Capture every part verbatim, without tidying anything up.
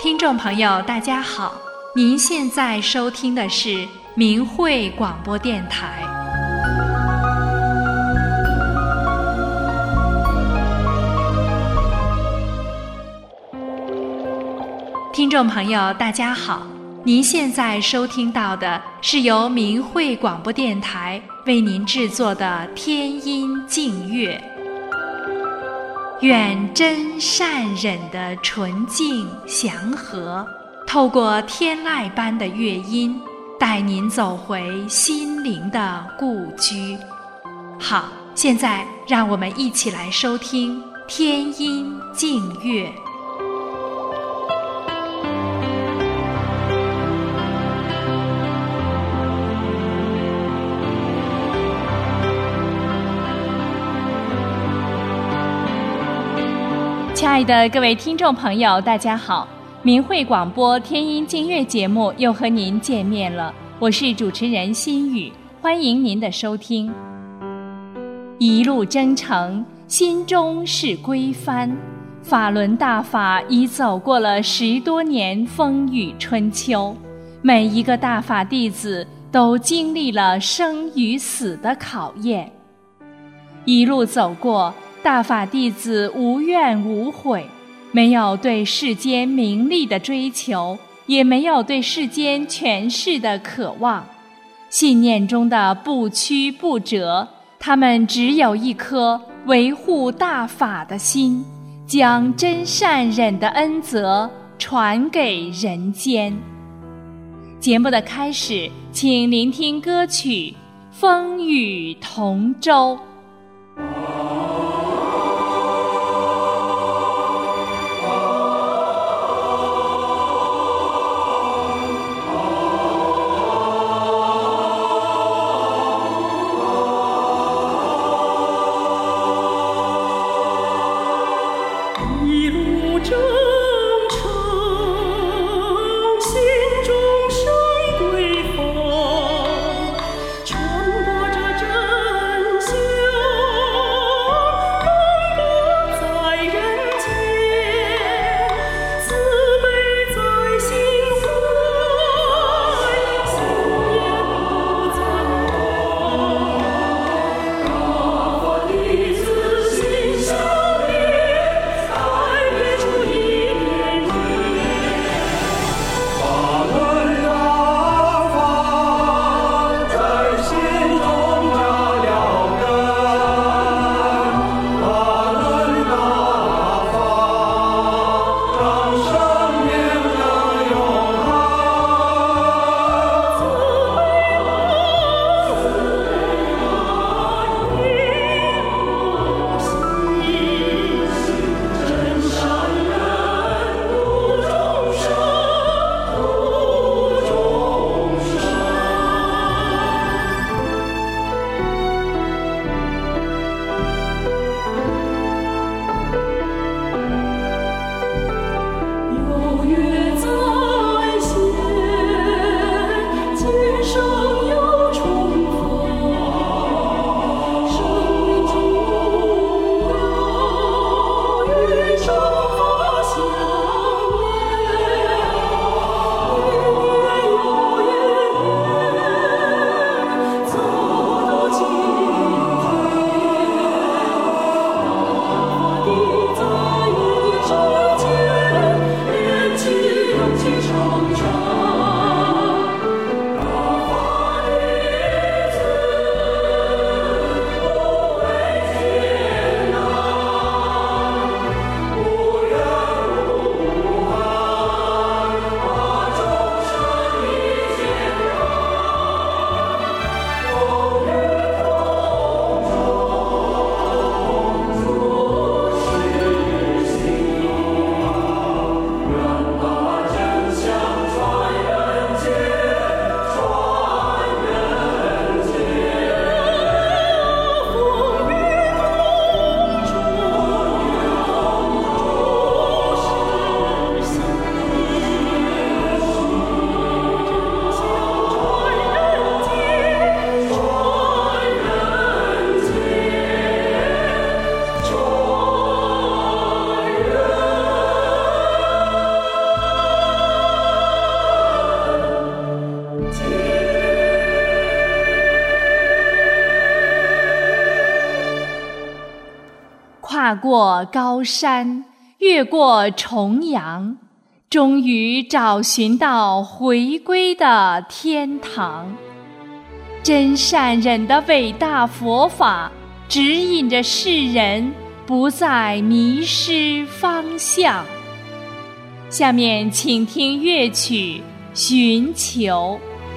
听众朋友大家好，您现在收听的是明慧广播电台。听众朋友大家好，您现在收听到的是由明慧广播电台为您制作的天音净乐。愿真善忍的纯净祥和，透过天籁般的乐音，带您走回心灵的故居。好，现在让我们一起来收听天音净乐。亲爱的各位听众朋友大家好，明慧广播天音净乐节目又和您见面了，我是主持人心雨，欢迎您的收听。一路征程，心中是归帆，法轮大法已走过了十多年风雨春秋，每一个大法弟子都经历了生与死的考验。一路走过，大法弟子无怨无悔，没有对世间名利的追求，也没有对世间权势的渴望，信念中的不屈不折，他们只有一颗维护大法的心，将真善忍的恩泽传给人间。节目的开始，请聆听歌曲《风雨同舟》。 穿过这真修踏过高山，越过重洋，终于找寻到回归的天堂。真善忍的伟大佛法，指引着世人不再迷失方向。下面请听乐曲《寻求》。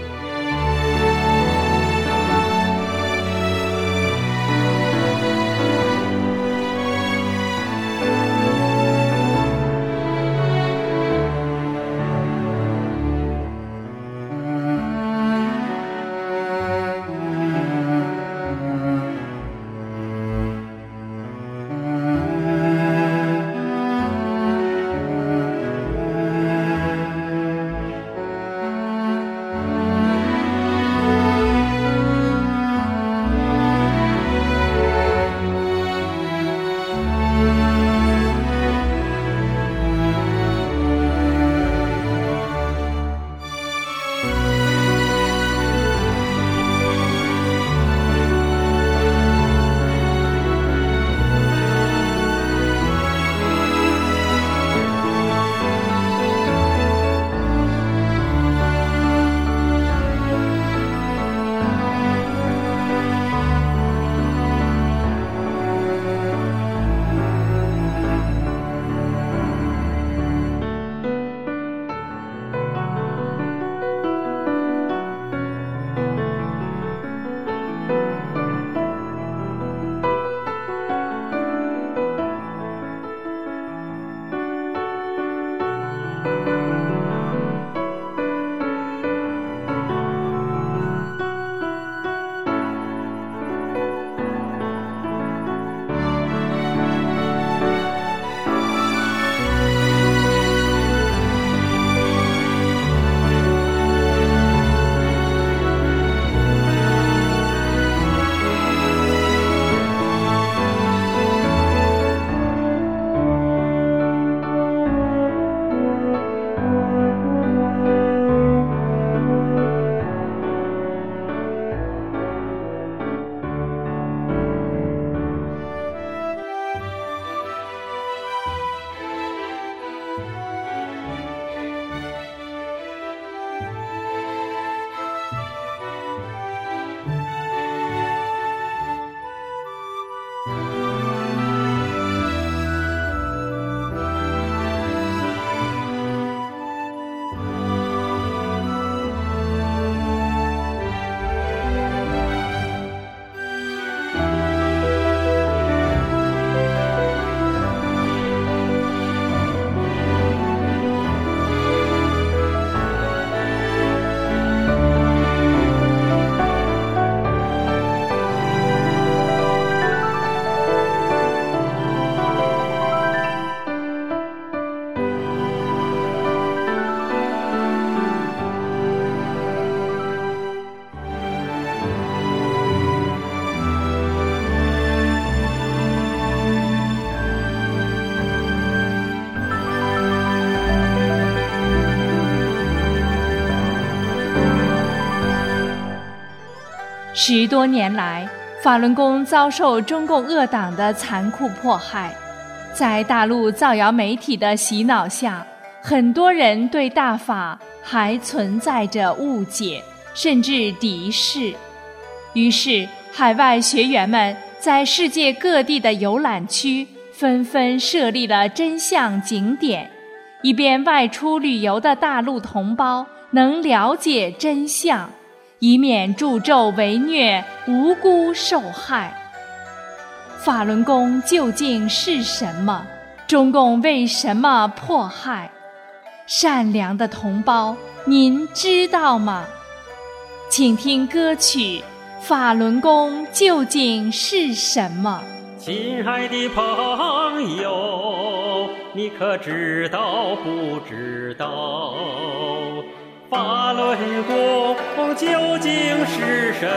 十多年来，法轮功遭受中共恶党的残酷迫害，在大陆造谣媒体的洗脑下，很多人对大法还存在着误解，甚至敌视。于是，海外学员们在世界各地的游览区纷纷设立了真相景点，以便外出旅游的大陆同胞能了解真相，以免助纣为虐，无辜受害。法轮功究竟是什么？中共为什么迫害？善良的同胞，您知道吗？请听歌曲《法轮功究竟是什么》。 亲爱的朋友，你可知道不知道？法轮功究竟是什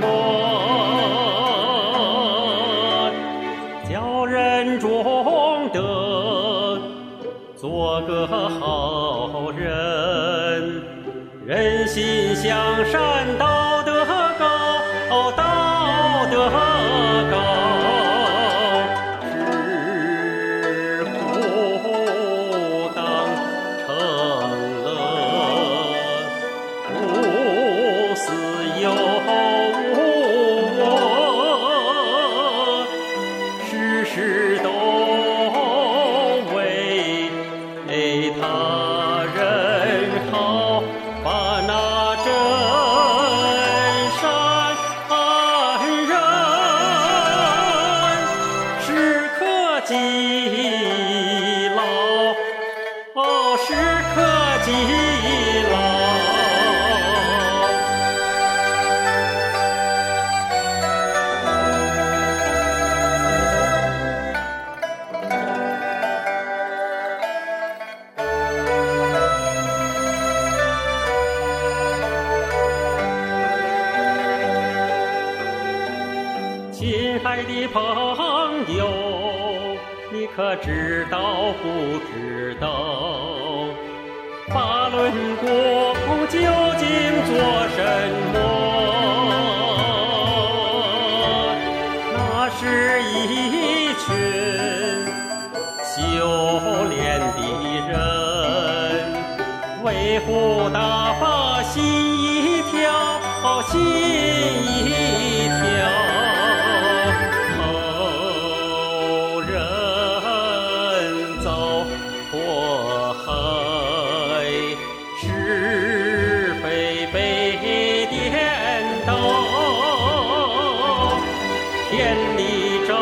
么？叫人中德，做个好人，人心向善，道德高，道德高，是爱的朋友，你可知道不知道？法轮功究竟做什么？那是一群修炼的人，维护大法心一条，心一条。后人遭祸害，是非被颠倒，天理昭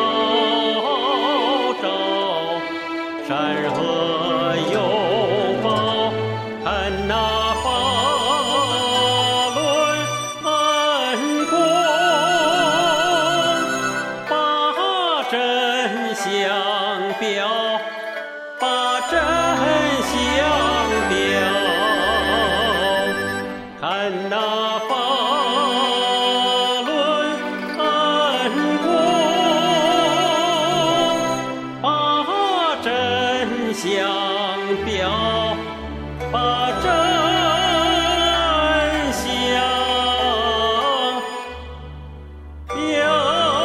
昭，善恶有报，看那法轮恩公，把真相表，把真相表，看那法轮恩公，把真相表，把真相表。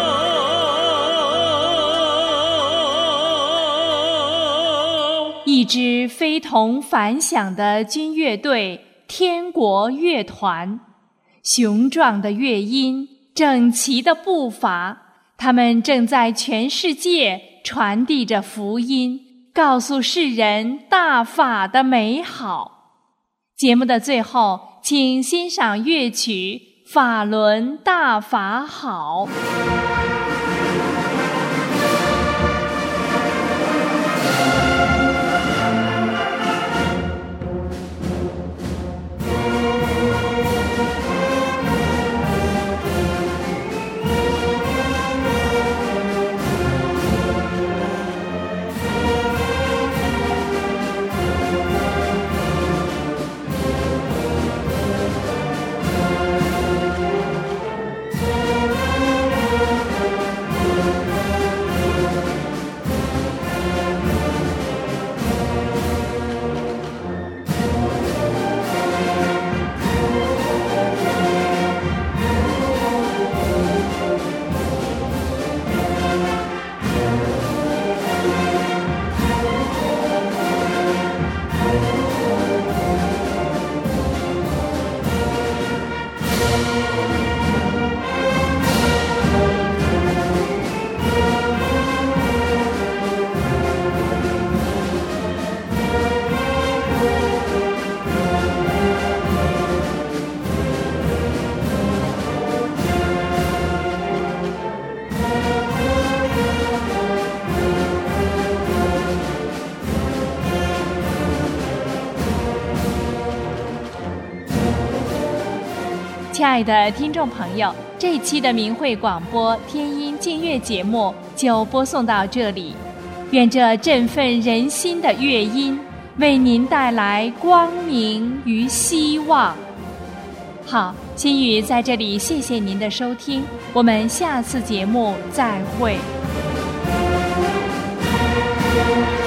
一支非同凡响的军乐队——天国乐团，雄壮的乐音，整齐的步伐，他们正在全世界传递着福音，告诉世人大法的美好。节目的最后，请欣赏乐曲《法轮大法好》。亲爱的听众朋友，这一期的明慧广播天音净乐节目就播送到这里。愿这振奋人心的乐音为您带来光明与希望。好，心语在这里谢谢您的收听，我们下次节目再会。